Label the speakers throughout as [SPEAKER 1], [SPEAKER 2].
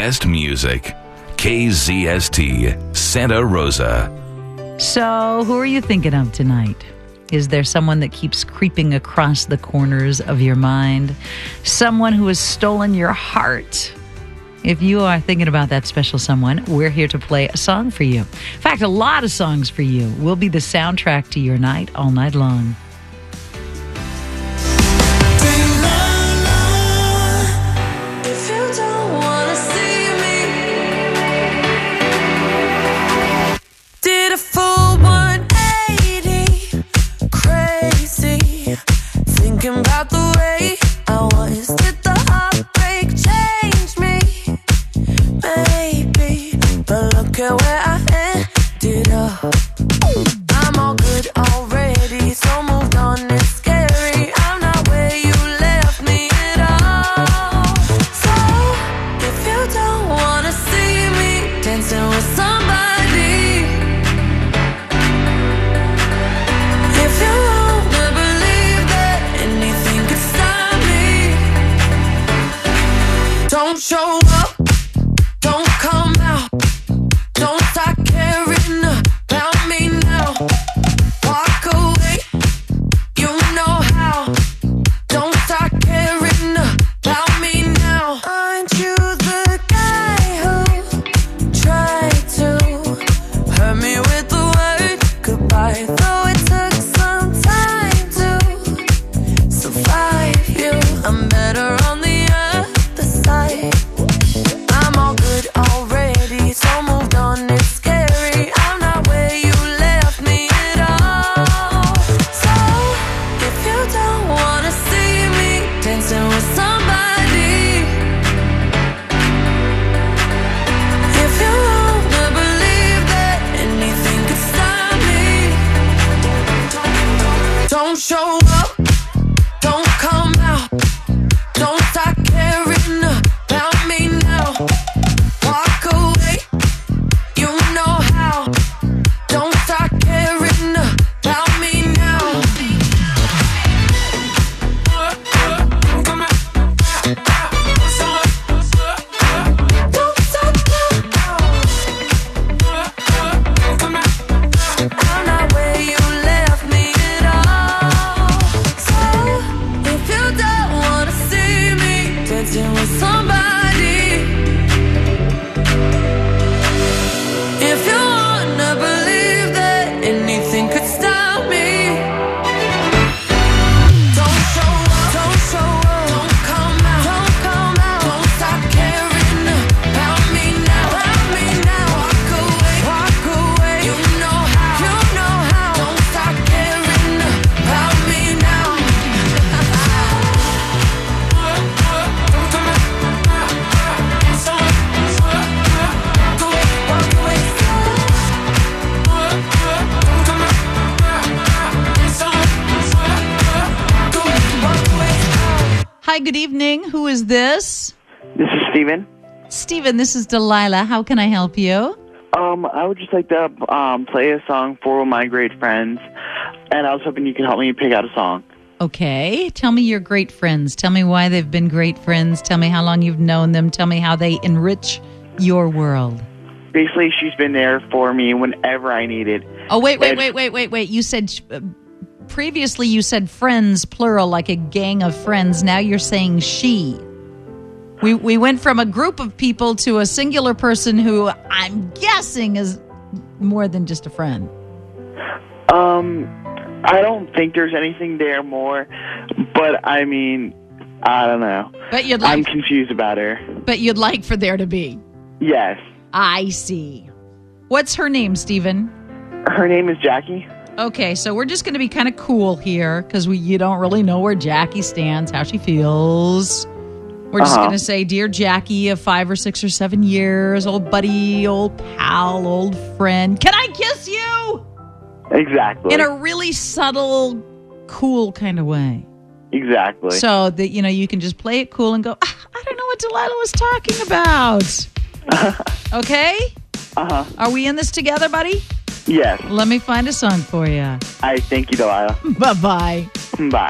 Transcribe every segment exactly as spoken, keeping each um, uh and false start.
[SPEAKER 1] best music. K Z S T, Santa Rosa.
[SPEAKER 2] So, who are you thinking of tonight? Is there someone that keeps creeping across the corners of your mind? Someone who has stolen your heart? If you are thinking about that special someone, we're here to play a song for you. In fact, a lot of songs for you. We'll be the soundtrack to your night all night long.
[SPEAKER 3] About the way I was, did the heartbreak change me? Maybe, but look at where I ended up. I'm all good already, so moved on, it's scary. I'm not where you left me at all. So, if you don't wanna see me dancing with somebody, if you wanna believe that anything could stop me, don't show up, don't come out, don't start caring about me now. Walk away, you know how. Don't start caring about me now. Aren't you the guy who tried to hurt me with the word goodbye? Though it took some time to survive you, I'm better on the other side. I'm all good already, so moved on, it's scary. I'm not where you left me at all. So, if you don't wanna see me dancing with somebody, if you wanna believe that anything could stop me, don't show up, don't come out, don't start caring about me now. Walk away, you know how. Don't start caring about me now. Don't stop now. I'm not where you left me at all. So, if you don't wanna see me dancing with somebody, if you wanna believe that anything could stop me, don't show up, don't show up, don't come out, don't come out, don't stop caring about me now, about me now. Walk away, walk away, you know how, you know how. Don't stop caring about me now. Walk away, walk away.
[SPEAKER 2] Hi, good evening. Who is this?
[SPEAKER 4] This is Steven.
[SPEAKER 2] Steven, this is Delilah. How can I help you?
[SPEAKER 4] Um, I would just like to um, play a song for my great friends, and I was hoping you could help me pick out a song.
[SPEAKER 2] Okay. Tell me your great friends. Tell me why they've been great friends. Tell me how long you've known them. Tell me how they enrich your world.
[SPEAKER 4] Basically, she's been there for me whenever I needed.
[SPEAKER 2] Oh, wait, wait,
[SPEAKER 4] And-
[SPEAKER 2] wait, wait, wait, wait. You said, uh, previously you said friends, plural, like a gang of friends. Now you're saying she. We we went from a group of people to a singular person who I'm guessing is more than just a friend.
[SPEAKER 4] Um, I don't think there's anything there more, but I mean, I don't know.
[SPEAKER 2] But you'd
[SPEAKER 4] I'm
[SPEAKER 2] like,
[SPEAKER 4] confused about her.
[SPEAKER 2] but you'd like for there to be.
[SPEAKER 4] Yes.
[SPEAKER 2] I see. What's her name, Stephen?
[SPEAKER 4] Her name is Jackie.
[SPEAKER 2] Okay, so we're just going to be kind of cool here because we you don't really know where Jackie stands, how she feels. We're just
[SPEAKER 4] Uh-huh.
[SPEAKER 2] going to say, dear Jackie of five or six or seven years, old buddy, old pal, old friend, can I kiss you?
[SPEAKER 4] Exactly.
[SPEAKER 2] In a really subtle, cool kind of way.
[SPEAKER 4] Exactly.
[SPEAKER 2] So that, you know, you can just play it cool and go, ah, I don't know what Delilah was talking about. Okay?
[SPEAKER 4] Uh-huh.
[SPEAKER 2] Are we in this together, buddy?
[SPEAKER 4] Yes.
[SPEAKER 2] Let me find a song for you.
[SPEAKER 4] I thank you, Delilah.
[SPEAKER 2] Bye-bye.
[SPEAKER 4] Bye.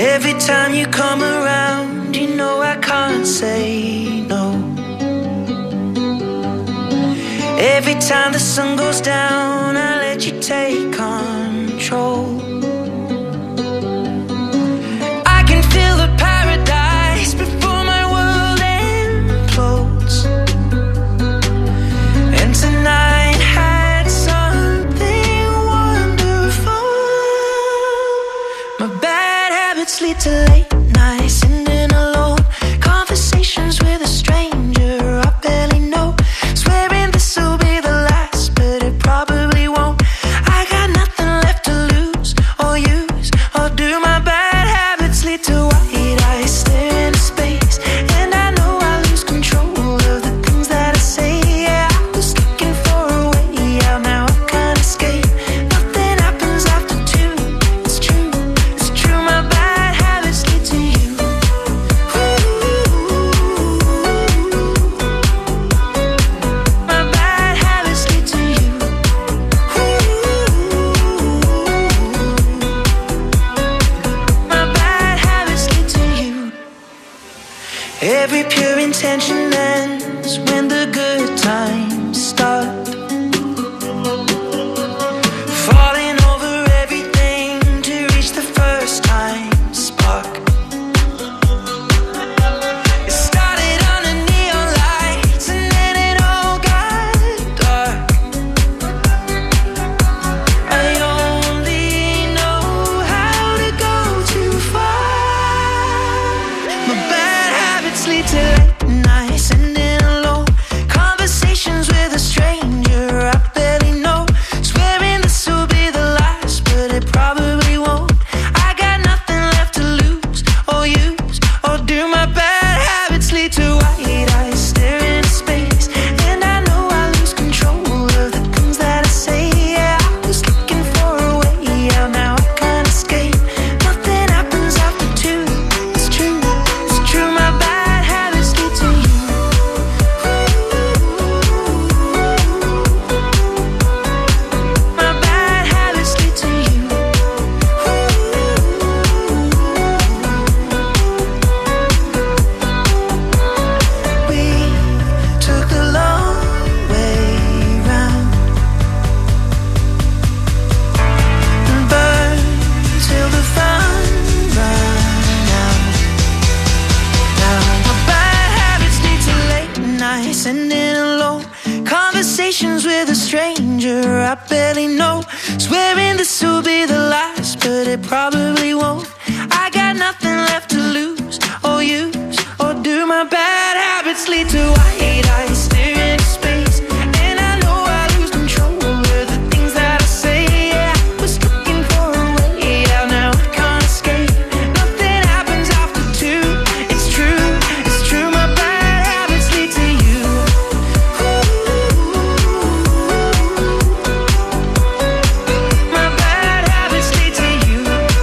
[SPEAKER 5] Every time you come around, you know I can't say no. Every time the sun goes down, I let you take control. I can feel the paradise before my world implodes. And tonight had something wonderful. My bad habits lead to late nights, sitting alone, conversations with a stranger I barely know, swearing this will be the last, but it probably won't. I got nothing left to lose or use or do. My bad habits lead to white eyes stare into space, and I know I lose control of the things that I say. Yeah, I was looking for a way out, now I can't escape. Nothing happens after two. It's true, it's true. My bad habits lead to you. My bad habits lead to you. My bad habits lead to you. Every pure intention ends when the good times start. Falling over everything to reach the first time spark. It started under neon lights and then it all got dark. I only know how to go too far. My bad habits lead to late nights, sitting alone, conversations with a stranger I barely know, swearing this will be the last, but it probably won't. I got nothing left to lose or use or do. My bad habits lead to white eyes staring into space, and I know I lose control of the things that I say. Yeah, I was looking for a way out, now I can't escape. Nothing happens after two. It's true, it's true. My bad habits lead to you. My bad habits lead to you. We took the long way round and burned till the fun ran out. Now my bad habits lead to late nights, sitting alone, conversations with a stranger I barely know, swearing this will be the last, but it probably won't. I got nothing left to lose or use or do. My bad habits lead to white eyes staring into space, and I know I lose control of the things that I say. Yeah, I was looking for a way out, now I can't escape. Nothing happens after two. It's true, it's true. My bad habits lead to you. My bad habits lead to you.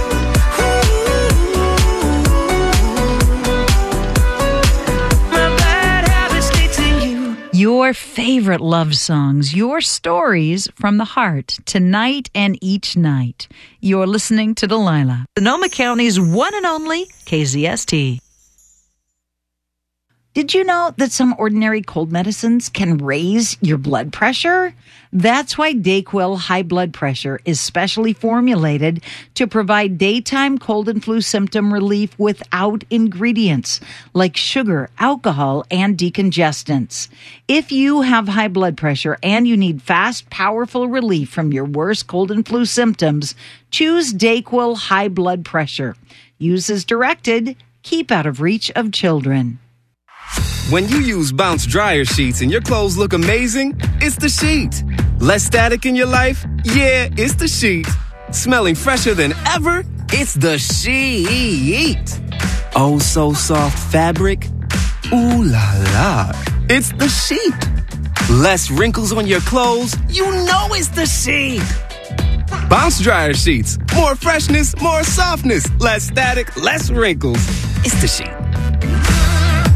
[SPEAKER 5] My bad habits lead to you.
[SPEAKER 2] Your favorite love songs, your stories from the heart, tonight and each night. You're listening to Delilah, Sonoma County's one and only K Z S T. Did you know that some ordinary cold medicines can raise your blood pressure? That's why Dayquil High Blood Pressure is specially formulated to provide daytime cold and flu symptom relief without ingredients like sugar, alcohol, and decongestants. If you have high blood pressure and you need fast, powerful relief from your worst cold and flu symptoms, choose Dayquil High Blood Pressure. Use as directed. Keep out of reach of children.
[SPEAKER 6] When you use Bounce dryer sheets and your clothes look amazing, it's the sheet. Less static in your life? Yeah, it's the sheet. Smelling fresher than ever? It's the sheet. Oh, so soft fabric? Ooh la la. It's the sheet. Less wrinkles on your clothes? You know it's the sheet. Bounce dryer sheets. More freshness, more softness. Less static, less wrinkles. It's the sheet.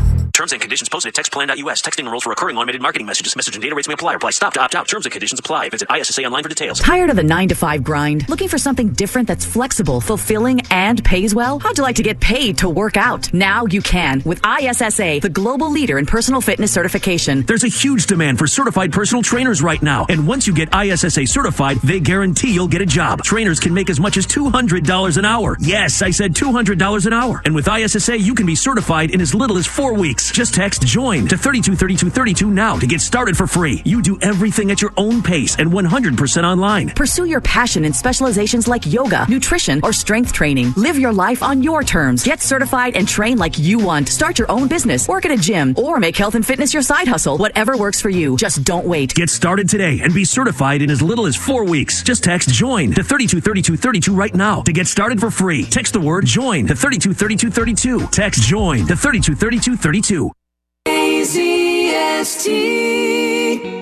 [SPEAKER 7] Terms and conditions posted at text plan dot U S. Texting enrolls for recurring automated marketing messages. Message and data rates may apply. Reply stop to opt out. Terms and conditions apply. Visit I S S A online for details.
[SPEAKER 8] Tired of the nine to five grind? Looking for something different that's flexible, fulfilling, and pays well? How'd you like to get paid to work out? Now you can with I S S A, the global leader in personal fitness certification.
[SPEAKER 9] There's a huge demand for certified personal trainers right now. And once you get I S S A certified, they guarantee you'll get a job. Trainers can make as much as two hundred dollars an hour. Yes, I said two hundred dollars an hour. And with I S S A, you can be certified in as little as four weeks. Just text JOIN to three two three two three two now to get started for free. You do everything at your own pace and one hundred percent online.
[SPEAKER 8] Pursue your passion in specializations like yoga, nutrition, or strength training. Live your life on your terms. Get certified and train like you want. Start your own business, work at a gym, or make health and fitness your side hustle. Whatever works for you. Just don't wait.
[SPEAKER 9] Get started today and be certified in as little as four weeks. Just text JOIN to three two three two three two right now to get started for free. Text the word JOIN to three two three two three two. Text JOIN to three two three two three two.
[SPEAKER 3] K Z S T.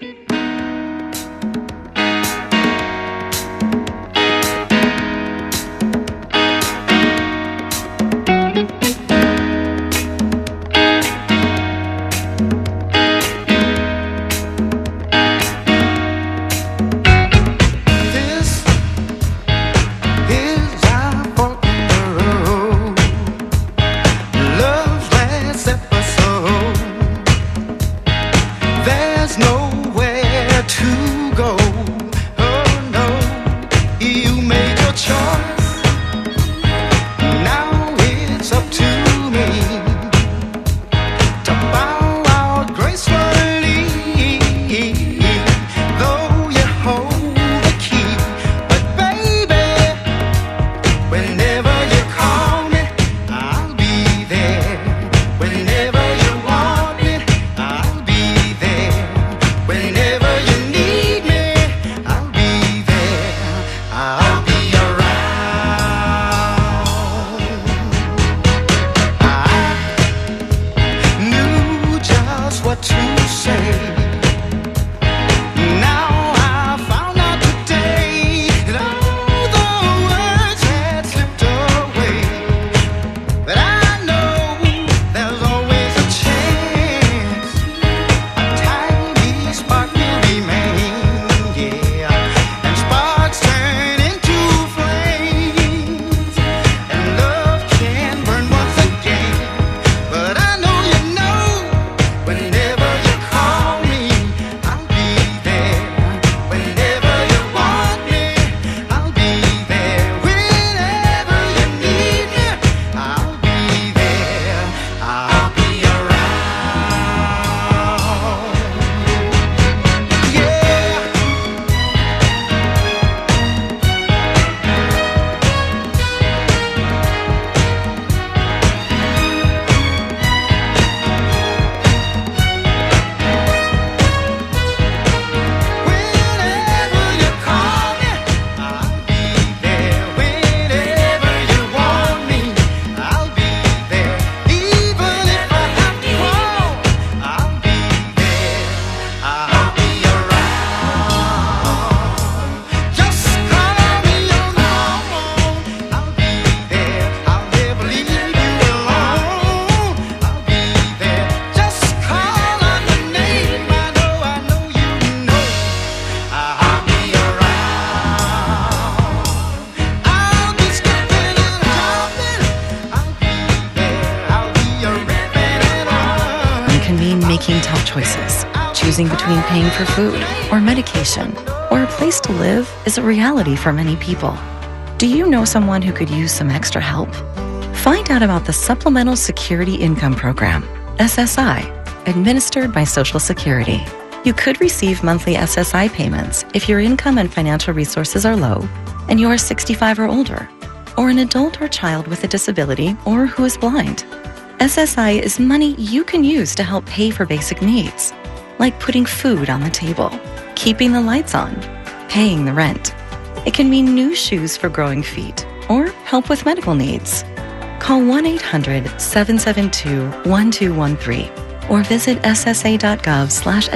[SPEAKER 10] Making tough choices, choosing between paying for food or medication or a place to live is a reality for many people. Do you know someone who could use some extra help? Find out about the Supplemental Security Income Program, S S I, administered by Social Security. You could receive monthly S S I payments if your income and financial resources are low and you are sixty-five or older, or an adult or child with a disability or who is blind. S S I is money you can use to help pay for basic needs, like putting food on the table, keeping the lights on, paying the rent. It can mean new shoes for growing feet or help with medical needs. Call one eight hundred seven seven two one two one three or visit ssa.gov slash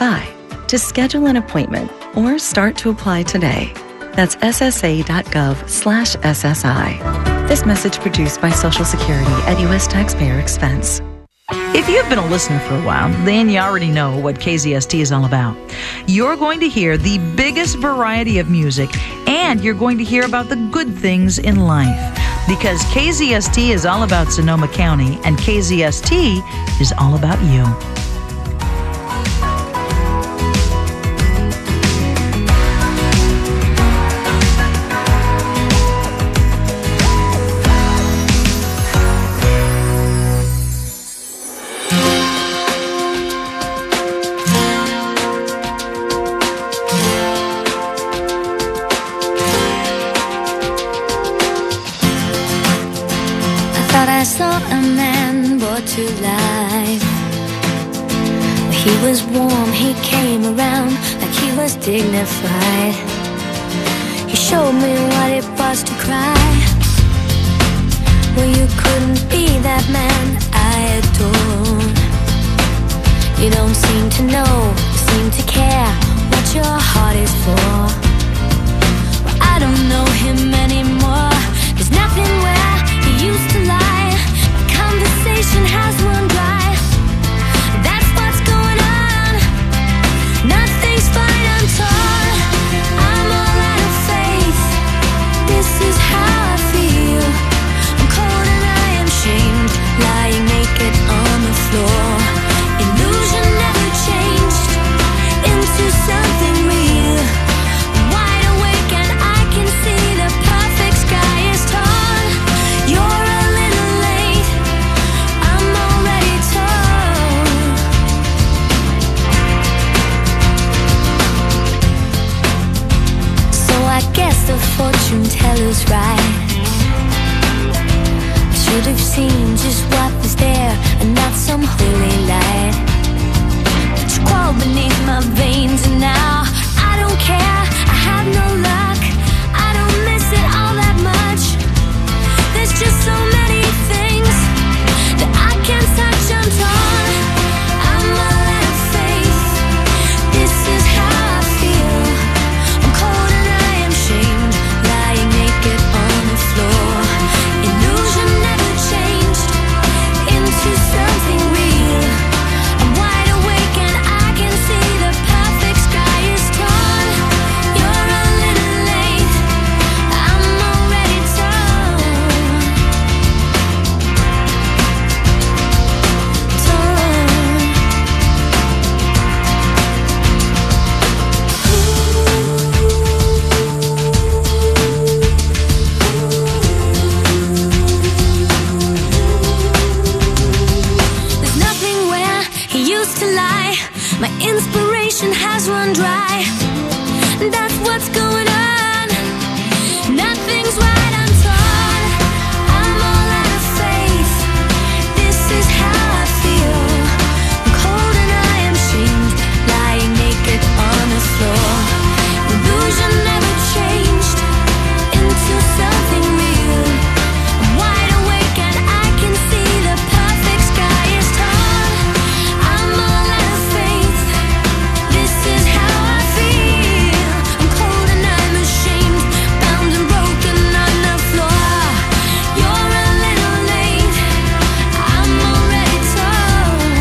[SPEAKER 10] SSI to schedule an appointment or start to apply today. That's ssa.gov slash SSI. This message produced by Social Security at U S taxpayer expense.
[SPEAKER 2] If you've been a listener for a while, then you already know what K Z S T is all about. You're going to hear the biggest variety of music, and you're going to hear about the good things in life. Because K Z S T is all about Sonoma County, and K Z S T is all about you.
[SPEAKER 11] I saw a man brought to life. He was warm, he came around like he was dignified. He showed me what it was to cry. Well, you couldn't be that man I adore. You don't seem to know, you seem to care what your heart is for. Well, I don't know him anymore. There's nothing where he used to lie. Conversation has run dry. That's what's going on. Nothing's fine, I'm torn. I'm all out of faith. This is how I feel. I'm cold and I am shamed, lying naked on the floor. Illusion never changed into something real. I'm wide awake and I can see the perfect sky is torn. You're a little late. I'm already torn. So I guess the fortune teller's right. I should have seen just what was there and not some holy light. But you crawled beneath my veins and now I don't care. I have no luck. I don't miss it all that much. There's just so many things that I can't touch. I'm torn. I'm all out of faith. This is how I feel. I'm cold and I am shamed, lying naked on the floor. Illusion never changed into something real. I'm wide awake and I can see the perfect sky is torn. You're a little late. I'm already torn. There's nothing where he used to lie. My inspiration has run dry. That's what's going on. Nothing's right, I'm torn. I'm all out of faith. This is how I feel. I'm cold and I am shamed, lying naked on the floor. Illusion never changed into something real. I'm wide awake and I can see the perfect sky is torn. I'm all out of faith. This is how I feel. I'm cold and I'm ashamed, bound and broken on the floor. You're a little late. I'm already torn.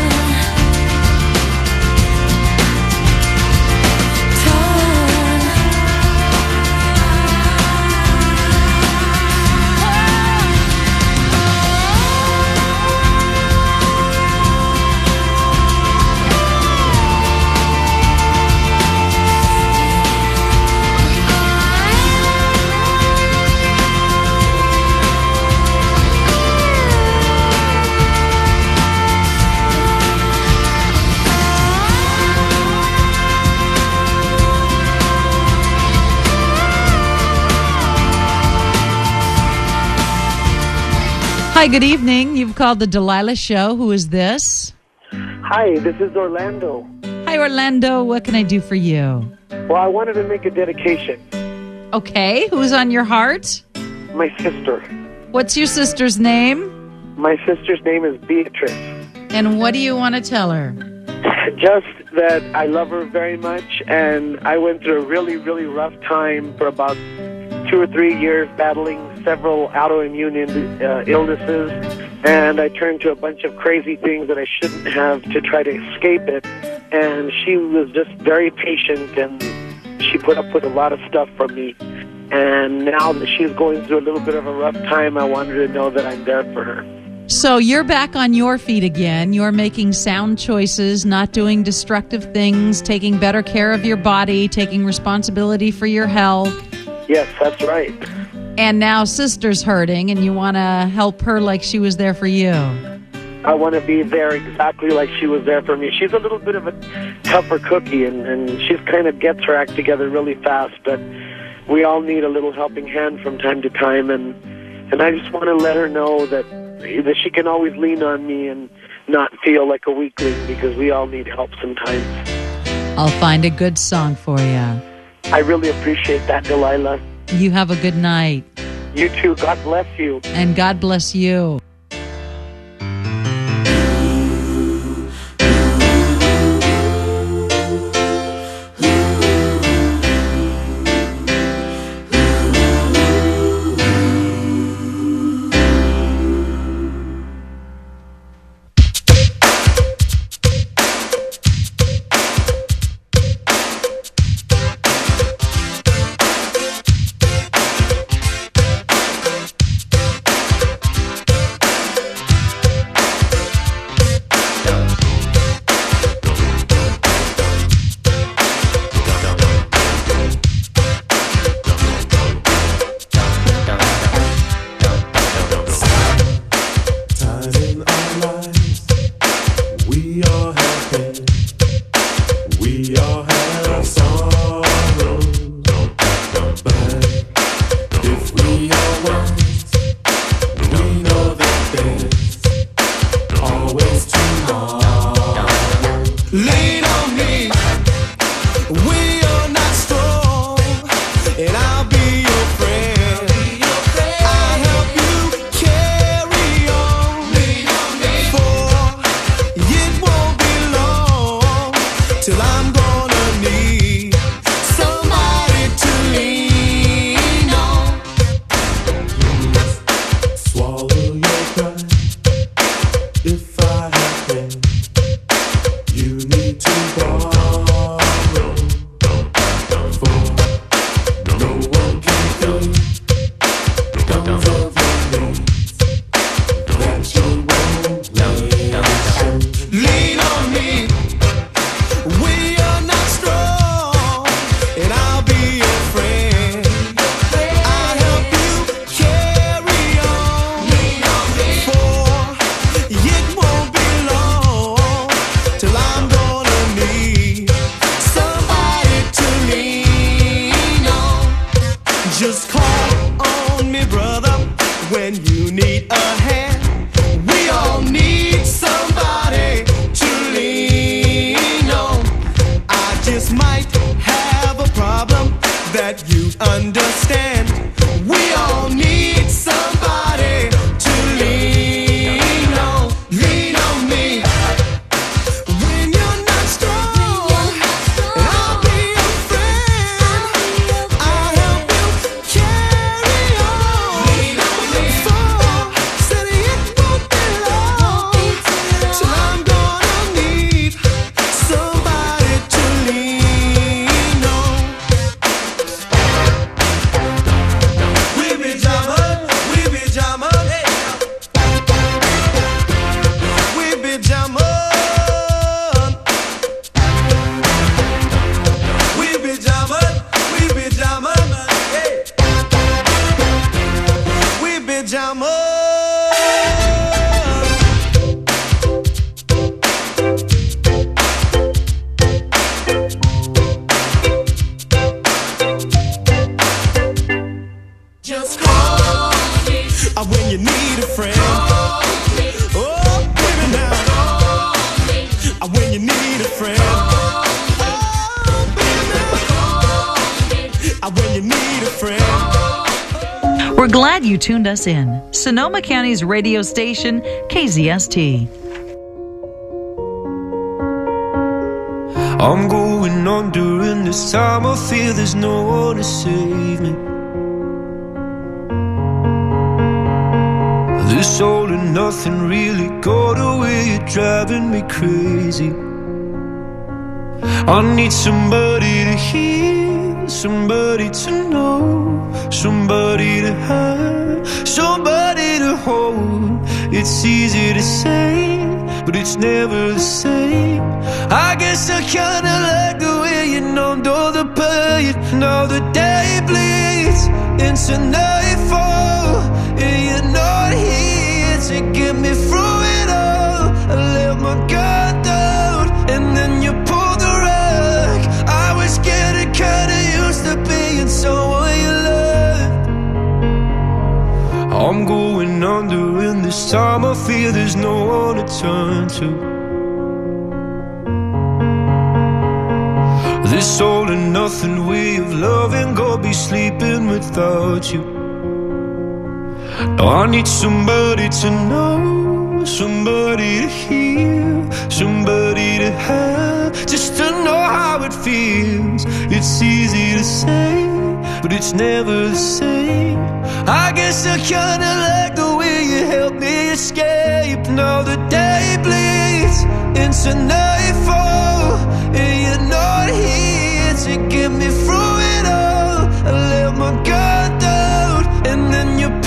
[SPEAKER 2] Hi, good evening. You've called the Delilah Show. Who is this?
[SPEAKER 12] Hi, this is Orlando.
[SPEAKER 2] Hi, Orlando. What can I do for you?
[SPEAKER 12] Well, I wanted to make a dedication.
[SPEAKER 2] Okay. Who's on your heart?
[SPEAKER 12] My sister.
[SPEAKER 2] What's your sister's name?
[SPEAKER 12] My sister's name is Beatrice.
[SPEAKER 2] And what do you want to tell her?
[SPEAKER 12] Just that I love her very much, and I went through a really, really rough time for about two or three years battling several autoimmune uh, illnesses. and I turned to a bunch of crazy things that I shouldn't have to try to escape it. And she was just very patient, and she put up with a lot of stuff from me. And now that she's going through a little bit of a rough time, I want her to know that I'm there for her.
[SPEAKER 13] So you're back on your feet again. You're making sound choices, not doing destructive things, taking better care of your body, taking responsibility for your health.
[SPEAKER 12] Yes, that's right.
[SPEAKER 13] And now sister's hurting, and you want to help her like she was there for you.
[SPEAKER 12] I want to be there exactly like she was there for me. She's a little bit of a tougher cookie, and, and she kind of gets her act together really fast, but we all need a little helping hand from time to time, and and I just want to let her know that that she can always lean on me and not feel like a weakling, because we all need help sometimes.
[SPEAKER 13] I'll find a good song for you.
[SPEAKER 12] I really appreciate that, Delilah.
[SPEAKER 13] You have a good night.
[SPEAKER 12] You too. God bless you.
[SPEAKER 13] And God bless you.
[SPEAKER 2] We're glad you tuned us in. Sonoma County's radio station, K Z S T.
[SPEAKER 5] I'm going on during this time. I feel there's no one to save me. This all and nothing really got away, you're driving me crazy. I need somebody to hear, somebody to know, somebody to have, somebody to hold. It's easy to say, but it's never the same. I guess I kinda like the way you numbed all the pain. Now the day bleeds into nightfall, and you're not here to get me through it all. I let my guard down, and then you pulled the rug. I was getting kinda used to being someone you loved. I'm going under, and this time I feel there's no one to turn to. This all and nothing way of loving, go be sleeping without you. Now I need somebody to know, somebody to hear, somebody to have, just to know how it feels. It's easy to say, but it's never the same. I guess I kinda like the way you helped me escape. Now the day bleeds into nightfall, and you're not here to get me through it all. I let my guard down, and then you